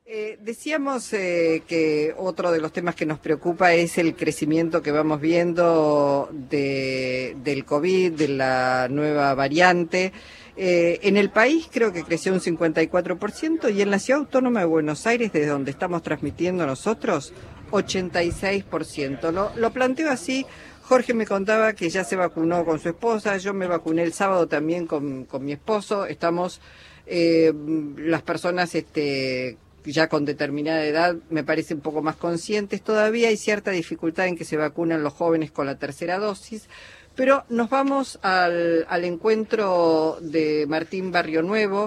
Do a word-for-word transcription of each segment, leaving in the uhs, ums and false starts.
Eh, decíamos eh, que otro de los temas que nos preocupa es el crecimiento que vamos viendo de, del COVID, de la nueva variante. Eh, en el país creo que creció un cincuenta y cuatro por ciento y en la Ciudad Autónoma de Buenos Aires, desde donde estamos transmitiendo nosotros, ochenta y seis por ciento. Lo, lo planteo así. Jorge me contaba que ya se vacunó con su esposa, yo me vacuné el sábado también con, con mi esposo. Estamos, eh, las personas este, ya con determinada edad, me parece un poco más conscientes. Todavía hay cierta dificultad en que se vacunan los jóvenes con la tercera dosis, pero nos vamos al, al encuentro de Martín Barrionuevo.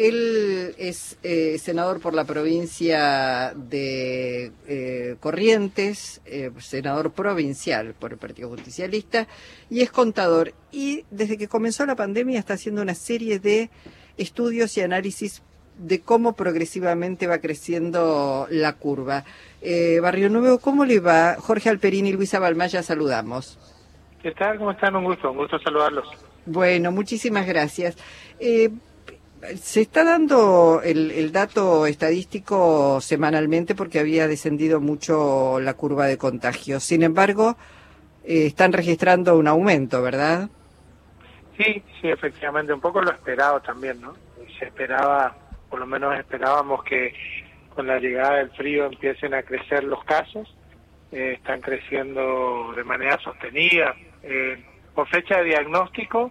Él es eh, senador por la provincia de eh, Corrientes, eh, senador provincial por el Partido Justicialista, y es contador. Y desde que comenzó la pandemia está haciendo una serie de estudios y análisis de cómo progresivamente va creciendo la curva. Eh, Barrionuevo, ¿cómo le va? Jorge Alperini y Luisa Balmaya, saludamos. ¿Qué tal? ¿Cómo están? Un gusto, un gusto saludarlos. Bueno, muchísimas gracias. Eh, Se está dando el, el dato estadístico semanalmente porque había descendido mucho la curva de contagios. Sin embargo, eh, están registrando un aumento, ¿verdad? Sí, sí, efectivamente, un poco lo esperado también, ¿no? Se esperaba, por lo menos esperábamos que con la llegada del frío empiecen a crecer los casos. Eh, están creciendo de manera sostenida. Eh, por fecha de diagnóstico,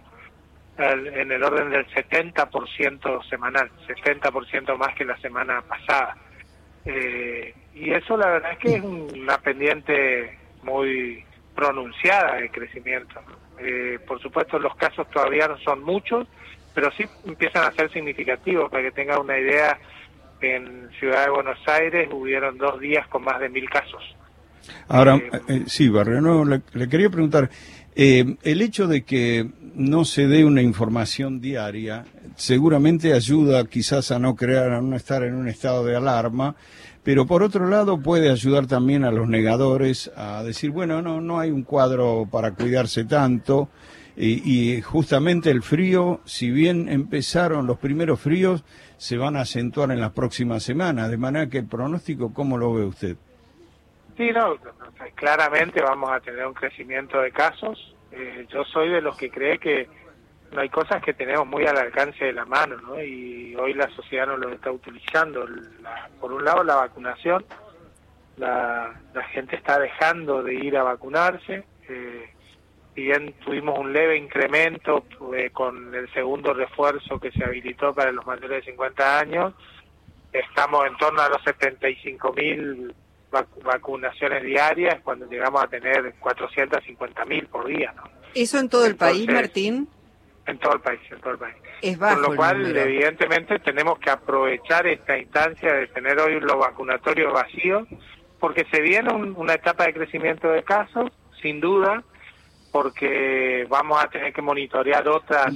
en el orden del setenta por ciento semanal, setenta por ciento más que la semana pasada. Eh, y eso la verdad es que es una pendiente muy pronunciada de crecimiento. Eh, por supuesto los casos todavía no son muchos, pero sí empiezan a ser significativos. Para que tenga una idea, en Ciudad de Buenos Aires hubieron dos días con más de mil casos. Ahora, eh, eh, sí, Barrionuevo, le, le quería preguntar, eh, el hecho de que no se dé una información diaria seguramente ayuda quizás a no crear, a no estar en un estado de alarma, pero por otro lado puede ayudar también a los negadores a decir, bueno, no, no hay un cuadro para cuidarse tanto, y, y justamente el frío, si bien empezaron los primeros fríos, se van a acentuar en las próximas semanas, de manera que el pronóstico, ¿cómo lo ve usted? Sí, no, claramente vamos a tener un crecimiento de casos. Eh, yo soy de los que cree que no hay cosas que tenemos muy al alcance de la mano, ¿no? Y hoy la sociedad no lo está utilizando. La, por un lado, la vacunación. La, la gente está dejando de ir a vacunarse. Eh, si bien tuvimos un leve incremento eh, con el segundo refuerzo que se habilitó para los mayores de cincuenta años, estamos en torno a los setenta y cinco mil vacunaciones diarias cuando llegamos a tener cuatrocientos cincuenta mil por día, ¿no? ¿Eso en todo el Entonces, país, Martín? En todo el país, en todo el país. Es bajo. Con lo cual, el número. evidentemente, tenemos que aprovechar esta instancia de tener hoy los vacunatorios vacíos, porque se viene un, una etapa de crecimiento de casos, sin duda, porque vamos a tener que monitorear otras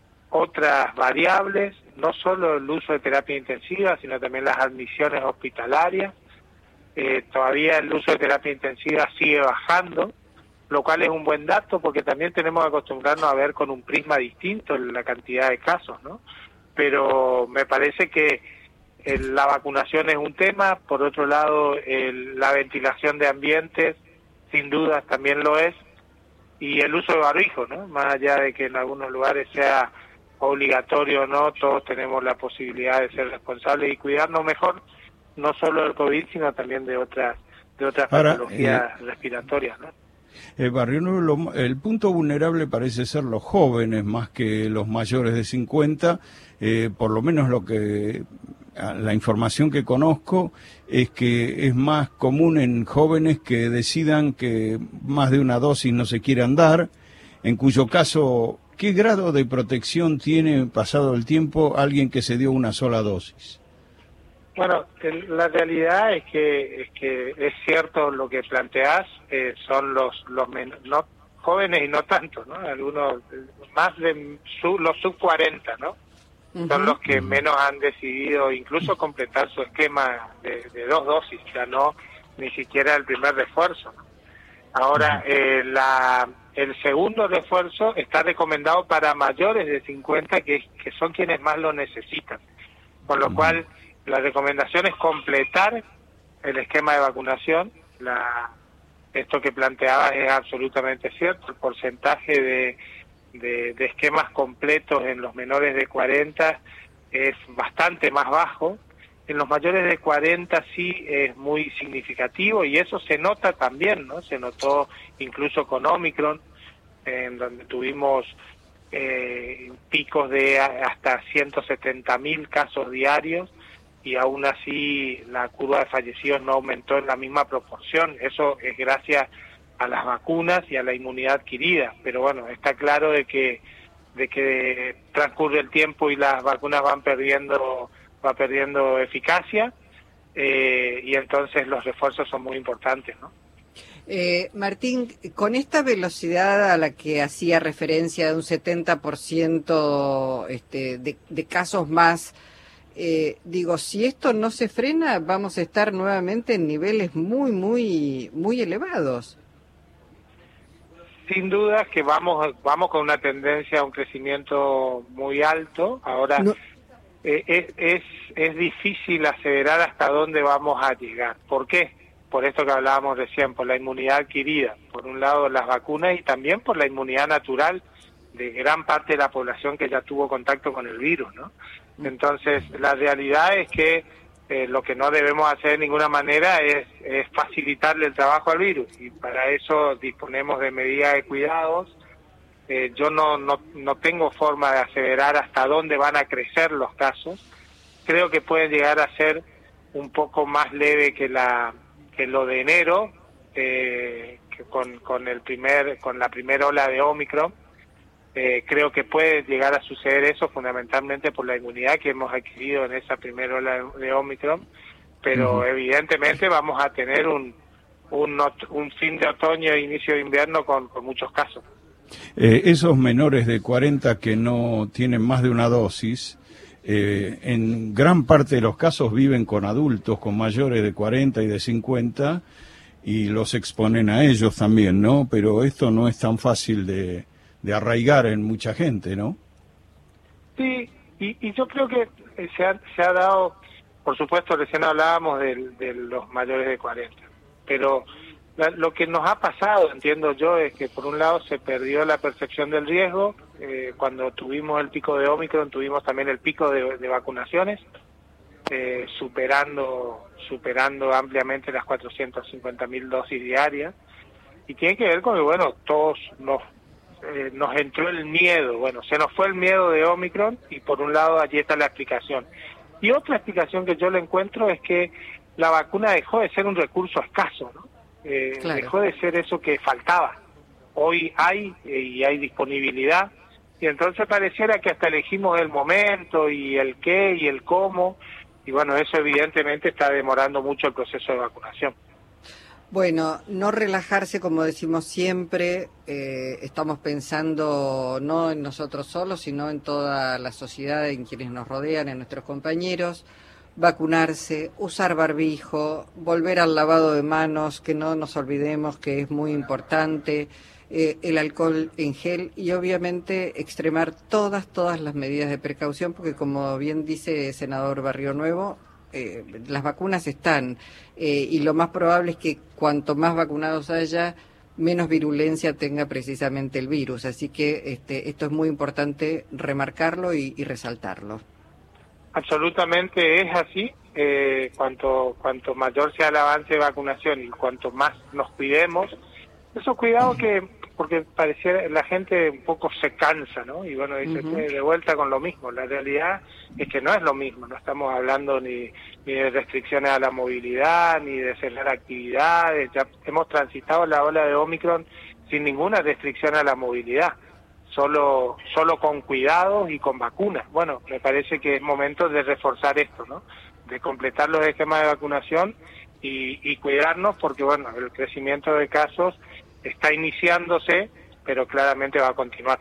otras variables, no solo el uso de terapia intensiva, sino también las admisiones hospitalarias. Eh, todavía el uso de terapia intensiva sigue bajando, lo cual es un buen dato porque también tenemos que acostumbrarnos a ver con un prisma distinto la cantidad de casos, ¿no? Pero me parece que el, la vacunación es un tema. Por otro lado, el, la ventilación de ambientes sin duda también lo es, y el uso de barbijo, ¿no? Más allá de que en algunos lugares sea obligatorio o no, todos tenemos la posibilidad de ser responsables y cuidarnos mejor, no solo del COVID, sino también de otras de otras Ahora, patologías eh, respiratorias, ¿no? El Barrionuevo, el punto vulnerable parece ser los jóvenes más que los mayores de cincuenta, eh, por lo menos lo que la información que conozco es que es más común en jóvenes que decidan que más de una dosis no se quieran dar, en cuyo caso, ¿qué grado de protección tiene, pasado el tiempo, alguien que se dio una sola dosis? Bueno, la realidad es que es que es cierto lo que planteás, eh, son los los men no jóvenes y no tanto, ¿no? Algunos más de su, los sub cuarenta, ¿no? Uh-huh. Son los que menos han decidido incluso completar su esquema de, de dos dosis, ya no ni siquiera el primer refuerzo, ¿no? Ahora, eh, la el segundo refuerzo está recomendado para mayores de cincuenta, que, que son quienes más lo necesitan, con lo uh-huh. cual la recomendación es completar el esquema de vacunación. La, esto que planteaba es absolutamente cierto. El porcentaje de, de, de esquemas completos en los menores de cuarenta es bastante más bajo. En los mayores de cuarenta sí es muy significativo, y eso se nota también, ¿no? Se notó incluso con Omicron, en donde tuvimos eh, picos de hasta ciento setenta mil casos diarios, y aún así la curva de fallecidos no aumentó en la misma proporción. Eso es gracias a las vacunas y a la inmunidad adquirida, pero bueno, está claro de que de que transcurre el tiempo y las vacunas van perdiendo va perdiendo eficacia, eh, y entonces los refuerzos son muy importantes, ¿no? Eh, Martín, con esta velocidad a la que hacía referencia de un setenta por ciento este, de, de casos más, eh, digo, si esto no se frena, vamos a estar nuevamente en niveles muy, muy, muy elevados. Sin duda que vamos vamos con una tendencia a un crecimiento muy alto. Ahora no. eh, es, es es difícil aseverar hasta dónde vamos a llegar. ¿Por qué? Por esto que hablábamos recién, por la inmunidad adquirida, por un lado las vacunas, y también por la inmunidad natural de gran parte de la población que ya tuvo contacto con el virus, ¿no? Entonces, la realidad es que eh, lo que no debemos hacer de ninguna manera es, es facilitarle el trabajo al virus, y para eso disponemos de medidas de cuidados. Eh, yo no, no, no tengo forma de aseverar hasta dónde van a crecer los casos. Creo que pueden llegar a ser un poco más leve que la que lo de enero, eh, que con, con el primer con la primera ola de Omicron. Eh, creo que puede llegar a suceder eso fundamentalmente por la inmunidad que hemos adquirido en esa primera ola de, de Omicron, pero uh-huh. evidentemente vamos a tener un, un, un fin de otoño e inicio de invierno con, con muchos casos. Eh, esos menores de cuarenta que no tienen más de una dosis, eh, en gran parte de los casos viven con adultos, con mayores de cuarenta y de cincuenta, y los exponen a ellos también, ¿no? Pero esto no es tan fácil de... de arraigar en mucha gente, ¿no? Sí, y, y yo creo que se ha, se ha dado, por supuesto, recién hablábamos de, de los mayores de cuarenta, pero la, lo que nos ha pasado, entiendo yo, es que por un lado se perdió la percepción del riesgo. Eh, cuando tuvimos el pico de Omicron, tuvimos también el pico de, de vacunaciones, eh, superando, superando ampliamente las cuatrocientas cincuenta mil dosis diarias, y tiene que ver con que, bueno, todos nos Eh, nos entró el miedo. Bueno, se nos fue el miedo de Omicron, y por un lado allí está la explicación. Y otra explicación que yo le encuentro es que la vacuna dejó de ser un recurso escaso, ¿no? Eh, claro. Dejó de ser eso que faltaba. Hoy hay, eh, y hay disponibilidad, y entonces pareciera que hasta elegimos el momento y el qué y el cómo, y bueno, eso evidentemente está demorando mucho el proceso de vacunación. Bueno, no relajarse, como decimos siempre. Eh, estamos pensando no en nosotros solos, sino en toda la sociedad, en quienes nos rodean, en nuestros compañeros. Vacunarse, usar barbijo, volver al lavado de manos, que no nos olvidemos que es muy importante, eh, el alcohol en gel, y obviamente extremar todas, todas las medidas de precaución, porque como bien dice el senador Barrio Nuevo, Eh, las vacunas están, eh, y lo más probable es que cuanto más vacunados haya, menos virulencia tenga precisamente el virus. Así que este, esto es muy importante remarcarlo y, y resaltarlo. Absolutamente es así. Eh, cuanto cuanto mayor sea el avance de vacunación y cuanto más nos cuidemos, esos cuidados que, porque pareciera la gente un poco se cansa, ¿no? Y bueno, dice, uh-huh. de vuelta con lo mismo. La realidad es que no es lo mismo. No estamos hablando ni, ni de restricciones a la movilidad, ni de cerrar actividades. Ya hemos transitado la ola de Omicron sin ninguna restricción a la movilidad, solo solo con cuidados y con vacunas. Bueno, me parece que es momento de reforzar esto, ¿no? De completar los esquemas de vacunación y, y cuidarnos, porque bueno, el crecimiento de casos está iniciándose, pero claramente va a continuar.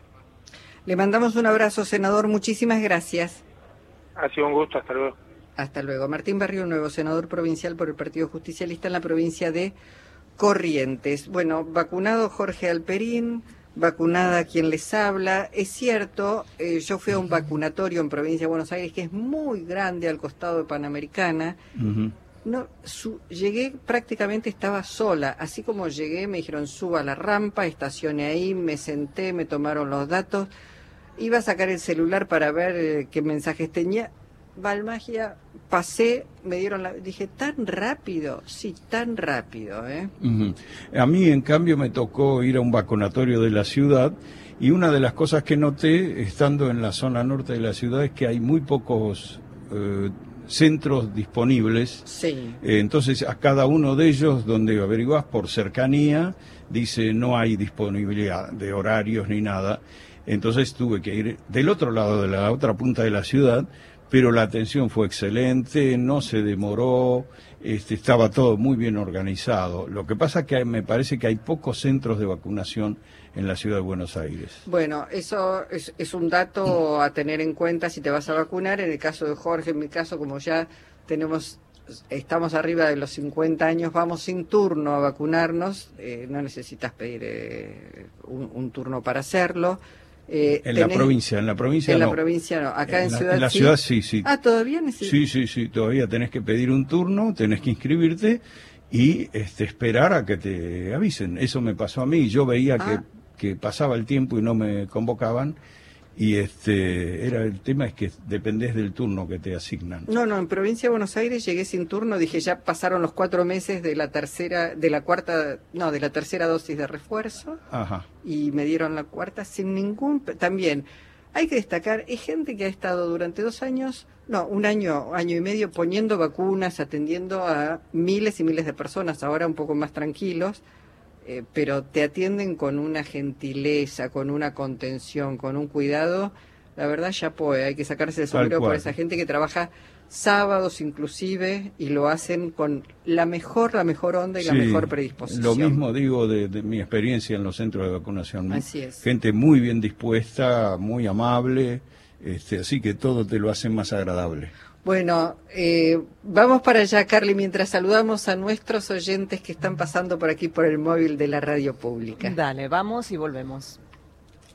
Le mandamos un abrazo, senador. Muchísimas gracias. Ha sido un gusto. Hasta luego. Hasta luego. Martín Barrio Nuevo, senador provincial por el Partido Justicialista en la provincia de Corrientes. Bueno, vacunado Jorge Alperín, Vacunada quien les habla. Es cierto, eh, yo fui a un vacunatorio en Provincia de Buenos Aires que es muy grande al costado de Panamericana. Uh-huh. No, su, llegué, prácticamente estaba sola, así como llegué me dijeron suba a la rampa, estacioné ahí, me senté, me tomaron los datos, iba a sacar el celular para ver eh, qué mensajes tenía, Valmagia, pasé, me dieron la, dije, tan rápido, sí, tan rápido, ¿eh? Uh-huh. A mí en cambio me tocó ir a un vacunatorio de la ciudad y una de las cosas que noté estando en la zona norte de la ciudad es que hay muy pocos eh, centros disponibles. Sí. Eh, entonces a cada uno de ellos donde averiguás por cercanía dice no hay disponibilidad de horarios ni nada. Entonces tuve que ir del otro lado de la otra punta de la ciudad, pero la atención fue excelente, no se demoró, este, estaba todo muy bien organizado. Lo que pasa es que hay, me parece que hay pocos centros de vacunación en la ciudad de Buenos Aires. Bueno, eso es, es un dato a tener en cuenta si te vas a vacunar. En el caso de Jorge, en mi caso, como ya tenemos, estamos arriba de los cincuenta años, vamos sin turno a vacunarnos, eh, no necesitas pedir eh, un, un turno para hacerlo. Eh, en tenés, la provincia, en la provincia en no. En la provincia no, acá en, en la, Ciudad En la sí. ciudad sí, sí. Ah, ¿todavía necesitas? Sí, sí, sí, todavía tenés que pedir un turno, tenés que inscribirte y este, esperar a que te avisen. Eso me pasó a mí, yo veía ah. que, que pasaba el tiempo y no me convocaban y este era el tema es que dependés del turno que te asignan. No, no, en Provincia de Buenos Aires llegué sin turno, dije ya pasaron los cuatro meses de la tercera, de la cuarta, no, de la tercera dosis de refuerzo. Ajá. Y me dieron la cuarta sin ningún, también hay que destacar, es gente que ha estado durante dos años, no, un año, año y medio poniendo vacunas, atendiendo a miles y miles de personas, ahora un poco más tranquilos. Eh, pero te atienden con una gentileza, con una contención, con un cuidado. La verdad, ya puede, hay que sacarse el sombrero por esa gente que trabaja sábados inclusive y lo hacen con la mejor, la mejor onda y sí, la mejor predisposición. Lo mismo digo de, de mi experiencia en los centros de vacunación. Así es. Gente muy bien dispuesta, muy amable, este, así que todo te lo hace más agradable. Bueno, eh, vamos para allá, Carly, mientras saludamos a nuestros oyentes que están pasando por aquí por el móvil de la radio pública. Dale, vamos y volvemos.